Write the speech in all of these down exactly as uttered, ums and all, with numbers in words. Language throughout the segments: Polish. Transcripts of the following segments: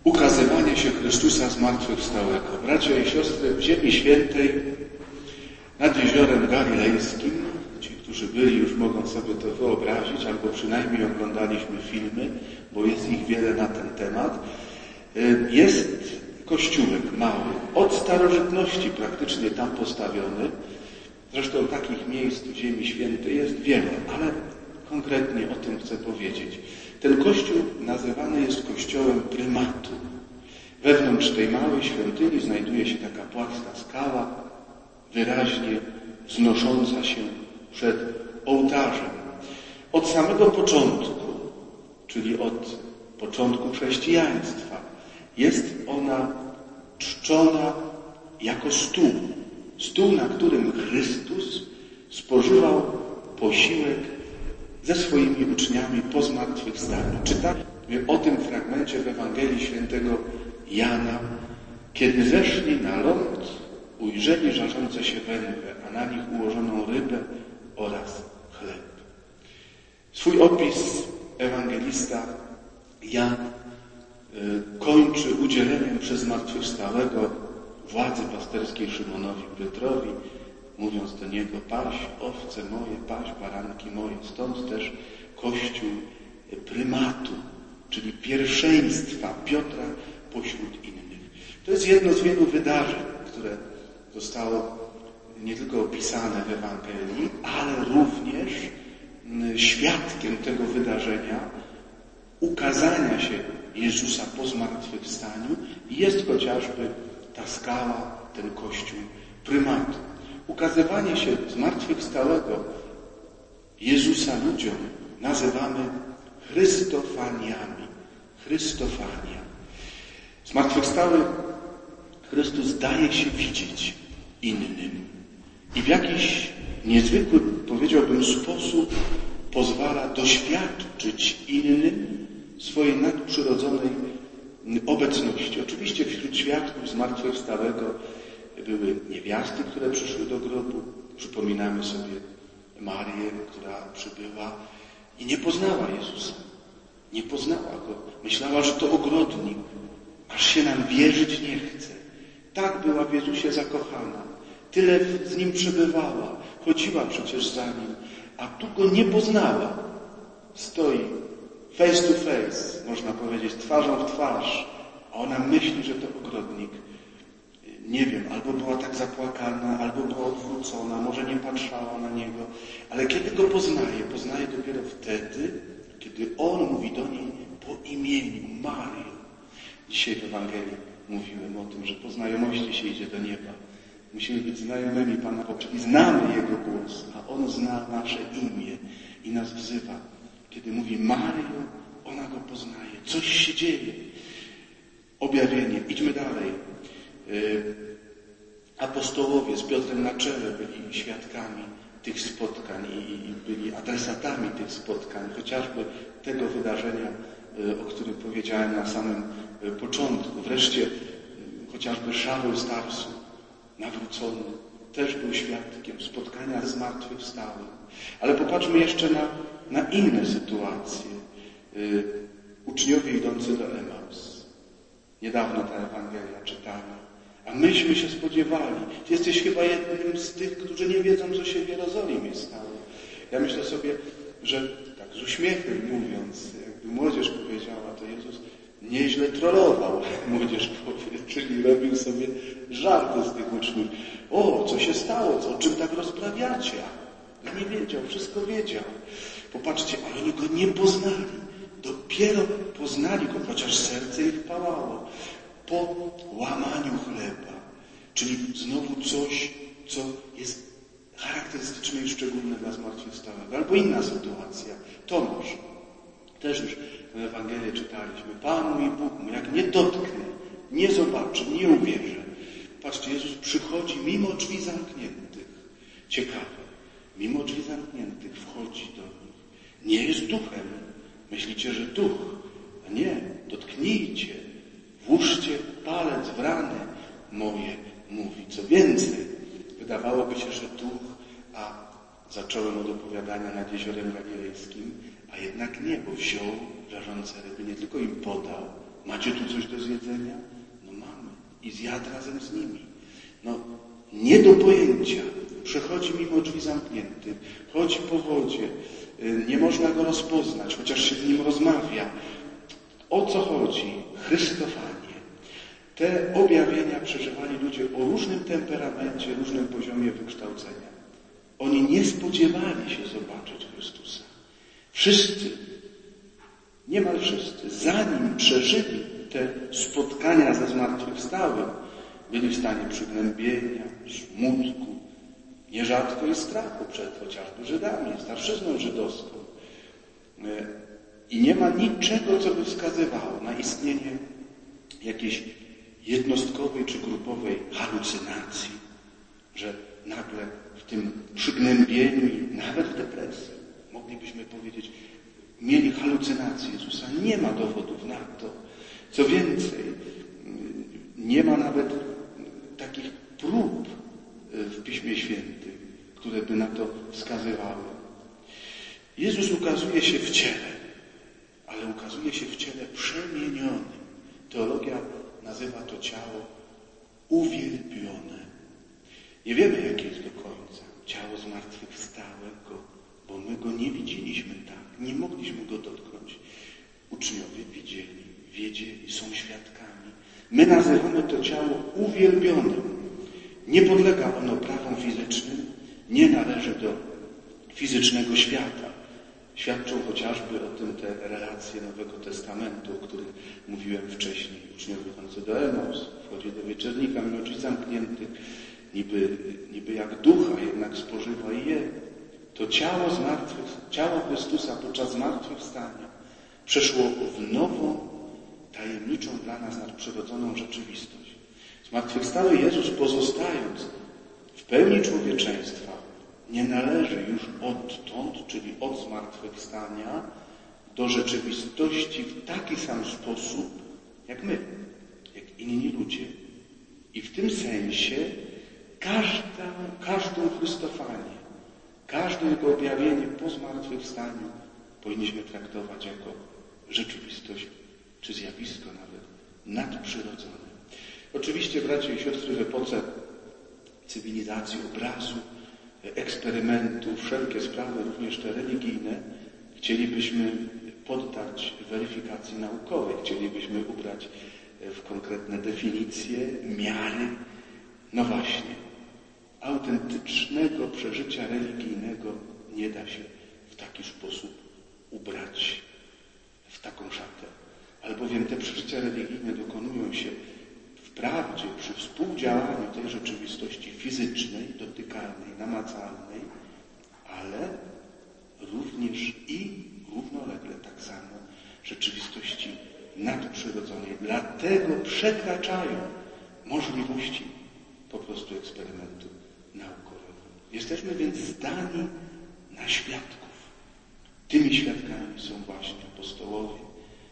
Ukazywanie się Chrystusa zmartwychwstałego. Bracia i siostry, w Ziemi Świętej nad jeziorem Galilejskim, ci, którzy byli, już mogą sobie to wyobrazić, albo przynajmniej oglądaliśmy filmy, bo jest ich wiele na ten temat, jest kościółek mały, od starożytności praktycznie tam postawiony. Zresztą takich miejsc w Ziemi Świętej jest wiele, ale konkretnie o tym chcę powiedzieć. Ten kościół nazywany jest kościołem prymatu. Wewnątrz tej małej świątyni znajduje się taka płaska skała, wyraźnie wznosząca się przed ołtarzem. Od samego początku, czyli od początku chrześcijaństwa, jest ona czczona jako stół. Stół, na którym Chrystus spożywał posiłek ze swoimi uczniami po zmartwychwstaniu. Czytamy o tym fragmencie w Ewangelii Świętego Jana. Kiedy zeszli na ląd, ujrzeli żarzące się węgle, a na nich ułożoną rybę oraz chleb. Swój opis ewangelista Jan kończy udzieleniem przez zmartwychwstałego władzy pasterskiej Szymonowi Piotrowi, mówiąc do niego: paś owce moje, paś baranki moje. Stąd też Kościół prymatu, czyli pierwszeństwa Piotra pośród innych. To jest jedno z wielu wydarzeń, które zostało nie tylko opisane w Ewangelii, ale również świadkiem tego wydarzenia, ukazania się Jezusa po zmartwychwstaniu, jest chociażby ta skała, ten Kościół prymatu. Ukazywanie się zmartwychwstałego Jezusa ludziom nazywamy Chrystofaniami. Chrystofania. Zmartwychwstały Chrystus daje się widzieć innym i w jakiś niezwykły, powiedziałbym, sposób pozwala doświadczyć innym swojej nadprzyrodzonej obecności. Oczywiście wśród świadków zmartwychwstałego były niewiasty, które przyszły do grobu. Przypominamy sobie Marię, która przybyła i nie poznała Jezusa. Nie poznała Go. Myślała, że to ogrodnik. Aż się nam wierzyć nie chce. Tak była w Jezusie zakochana. Tyle z Nim przebywała. Chodziła przecież za Nim. A tu Go nie poznała. Stoi face to face, można powiedzieć, twarzą w twarz. A ona myśli, że to ogrodnik. Nie wiem, albo była tak zapłakana, albo była odwrócona, może nie patrzała na Niego. Ale kiedy Go poznaje, poznaje dopiero wtedy, kiedy On mówi do niej po imieniu, Mario. Dzisiaj w Ewangelii mówiłem o tym, że po znajomości się idzie do nieba. Musimy być znajomymi Pana Boga, czyli znamy Jego głos, a On zna nasze imię i nas wzywa. Kiedy mówi Mario, ona Go poznaje. Coś się dzieje. Objawienie. Idźmy dalej. Apostołowie z Piotrem na czele byli świadkami tych spotkań i byli adresatami tych spotkań, chociażby tego wydarzenia, o którym powiedziałem na samym początku. Wreszcie chociażby Szaweł z Tarsu, nawrócony, też był świadkiem spotkania z zmartwychwstałym. Ale popatrzmy jeszcze na, na inne sytuacje. Uczniowie idący do Emaus. Niedawno ta Ewangelia czytana. A myśmy się spodziewali. Ty jesteś chyba jednym z tych, którzy nie wiedzą, co się w Jerozolimie stało. Ja myślę sobie, że tak z uśmiechem mówiąc, jakby młodzież powiedziała, to Jezus nieźle trollował, młodzież powie, czyli robił sobie żarty z tych uczniów. O, co się stało? Co, o czym tak rozprawiacie? Ja nie wiedział, wszystko wiedział. Popatrzcie, ale oni Go nie poznali. Dopiero poznali Go, chociaż serce ich pałało. Po łamaniu chleba. Czyli znowu coś, co jest charakterystyczne i szczególne dla zmartwychwstałego. Albo inna sytuacja. Tomasz. Też już w Ewangelii czytaliśmy. Pan mój Bóg mój, jak nie dotknę, nie zobaczę, nie uwierzę. Patrzcie, Jezus przychodzi mimo drzwi zamkniętych. Ciekawe. Mimo drzwi zamkniętych wchodzi do nich. Nie jest duchem. Myślicie, że duch. A nie. Dotknijcie. Włóżcie palec w rany moje, mówi. Co więcej, wydawałoby się, że duch, a zacząłem od opowiadania nad jeziorem galilejskim, a jednak nie, bo wziął żarzące ryby, nie tylko im podał, Macie tu coś do zjedzenia? No mamy. I zjadł razem z nimi. No, nie do pojęcia. Przechodzi mimo drzwi zamkniętych, chodzi po wodzie, nie można go rozpoznać, chociaż się z nim rozmawia. O co chodzi? Chrystofanie. Te objawienia przeżywali ludzie o różnym temperamencie, różnym poziomie wykształcenia. Oni nie spodziewali się zobaczyć Chrystusa. Wszyscy, niemal wszyscy, zanim przeżyli te spotkania ze zmartwychwstałym, byli w stanie przygnębienia, smutku, nierzadko i strachu przed chociażby Żydami, starszyzną żydowską. I nie ma niczego, co by wskazywało na istnienie jakiejś jednostkowej czy grupowej halucynacji, że nagle w tym przygnębieniu i nawet w depresji, moglibyśmy powiedzieć, mieli halucynację Jezusa. Nie ma dowodów na to. Co więcej, nie ma nawet takich prób w Piśmie Świętym, które by na to wskazywały. Jezus ukazuje się w ciele, ale ukazuje się w ciele przemienionym. Teologia nazywa to ciało uwielbione. Nie wiemy, jakie jest do końca ciało zmartwychwstałego, bo my go nie widzieliśmy tak, nie mogliśmy go dotknąć. Uczniowie widzieli, wiedzieli, są świadkami. My nazywamy to ciało uwielbionym. Nie podlega ono prawom fizycznym, nie należy do fizycznego świata. Świadczą chociażby o tym te relacje Nowego Testamentu, o których mówiłem wcześniej. Uczniowie chodzący do Emaus, wchodzi do wieczernika, mimo drzwi zamkniętych, niby, niby jak ducha, jednak spożywa i je. To ciało zmartwych, ciało Chrystusa podczas zmartwychwstania przeszło w nową, tajemniczą dla nas nadprzyrodzoną rzeczywistość. Zmartwychwstały Jezus, pozostając w pełni człowieczeństwa, nie należy już odtąd, czyli od zmartwychwstania, do rzeczywistości w taki sam sposób, jak my, jak inni ludzie. I w tym sensie każda, każdą Chrystofanię, każde Jego objawienie po zmartwychwstaniu powinniśmy traktować jako rzeczywistość, czy zjawisko nawet nadprzyrodzone. Oczywiście, bracia i siostry, w epoce cywilizacji, obrazu, eksperymentu, wszelkie sprawy, również te religijne, chcielibyśmy poddać weryfikacji naukowej, chcielibyśmy ubrać w konkretne definicje, miary. No właśnie, autentycznego przeżycia religijnego nie da się w taki sposób ubrać w taką szatę. Albowiem te przeżycia religijne dokonują się wprawdzie przy współdziałaniu tej rzeczywistości fizycznej, dotykalnej, namacalnej, ale również i równolegle tak samo rzeczywistości nadprzyrodzonej. Dlatego przekraczają możliwości po prostu eksperymentu naukowego. Jesteśmy więc zdani na świadków. Tymi świadkami są właśnie apostołowie,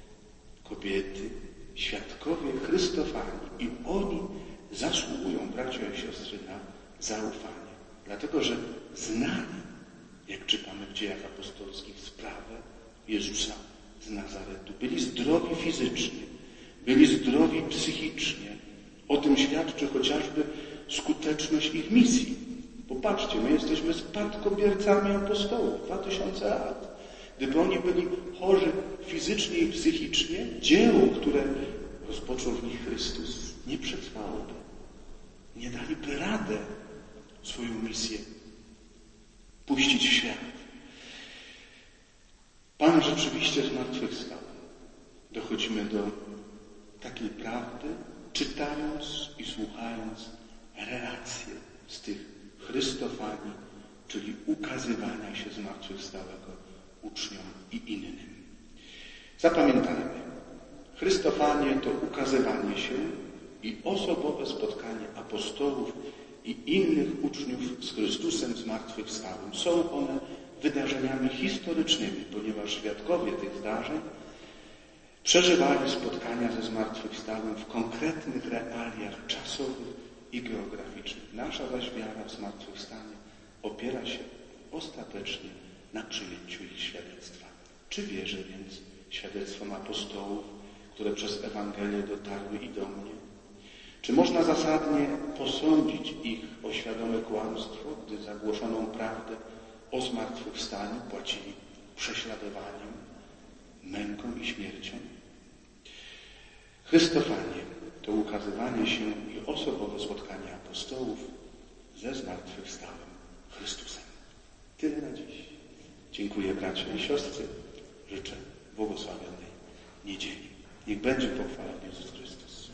kobiety, świadkowie Chrystofani i oni zasługują, bracia i siostry, na zaufanie. Dlatego, że znali, jak czytamy w Dziejach Apostolskich, sprawę Jezusa z Nazaretu. Byli zdrowi fizycznie, byli zdrowi psychicznie. O tym świadczy chociażby skuteczność ich misji. Popatrzcie, my jesteśmy spadkobiercami apostołów, dwa tysiące lat. Gdyby oni byli chorzy fizycznie i psychicznie, dzieło, które rozpoczął w nich Chrystus, nie przetrwałoby. Nie daliby radę swoją misję puścić w świat. Pan rzeczywiście zmartwychwstał. Dochodzimy do takiej prawdy, czytając i słuchając relacje z tych Chrystofani, czyli ukazywania się zmartwychwstałego uczniom i innym. Zapamiętajmy, Chrystofanie to ukazywanie się i osobowe spotkanie apostołów i innych uczniów z Chrystusem zmartwychwstałym. Są one wydarzeniami historycznymi, ponieważ świadkowie tych zdarzeń przeżywali spotkania ze zmartwychwstałym w konkretnych realiach czasowych i geograficznych. Nasza zaś wiara w zmartwychwstanie opiera się ostatecznie na przyjęciu ich świadectwa. Czy wierzę więc świadectwom apostołów, które przez Ewangelię dotarły i do mnie? Czy można zasadnie posądzić ich o świadome kłamstwo, gdy za głoszoną prawdę o zmartwychwstaniu płacili prześladowaniem, męką i śmiercią? Chrystofanie to ukazywanie się i osobowe spotkanie apostołów ze zmartwychwstałym Chrystusem. Tyle na dziś. Dziękuję bracia i siostry. Życzę błogosławionej niedzieli. Niech będzie pochwalony Jezus Chrystus.